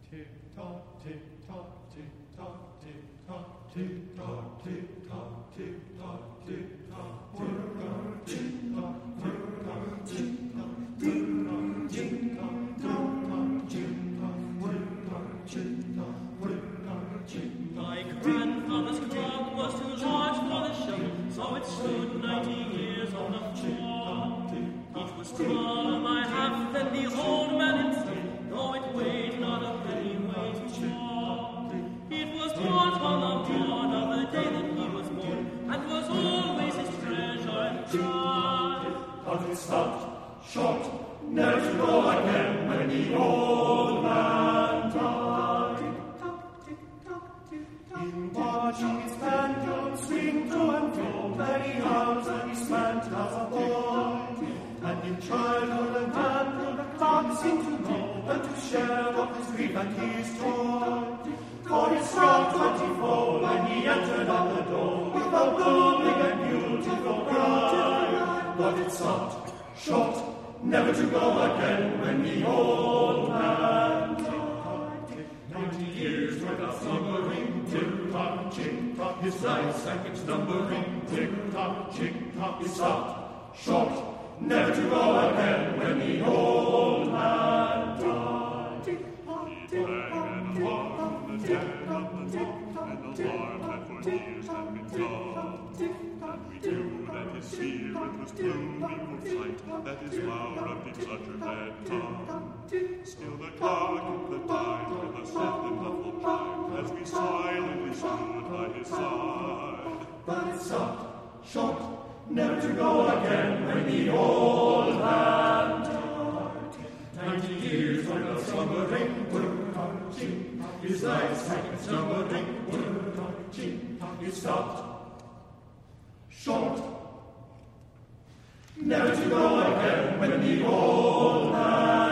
Tick-tock, tick-tock, tick-tock, tick-tock, tick-tock, tick-tock, tick-tock, tick-tock, tick-tock, tick-tock, tick-tock, tick-tock, tick-tock, tick-tock, tick-tock, tick-tock, tick-tock. My grandfather's clock was too large for the show, so it stood 90 years on the floor. It was taller by half than the old man himself, though it weighed not a penny weight more. It was bought on the morn of the day that he was born, and was always his treasure and joy. But it stopped short, never to go again when the old man died. In watching his pendulum swing to and fro, many hours and he spent as a boy. And in childhood and manhood the clock seemed to know, and to share both his grief and his joy. For it struck 24 when he entered at the door, with a booming and beautiful cry. But it stopped short, never to go again when the old man died. 90 years without numbering, tick-tock, tick-tock, his life sank its numbering, tick-tock, tick-tock, it stopped short, never to go again when the old man died. He rang an alarm from the dead of the law, and alarm that for years had been gone. And we knew that his spirit was blooming with sight, that his flower of deep sutter had come. Still the clock of the time with a soft and muffled chime, as we silently stood by his side. But it stopped short, never to go again when the old man died. 90 years without slumbering, tick-tock, tick-tock, his life sank its numbering, tick-tock, tick-tock, it stopped short, never to go again when the old man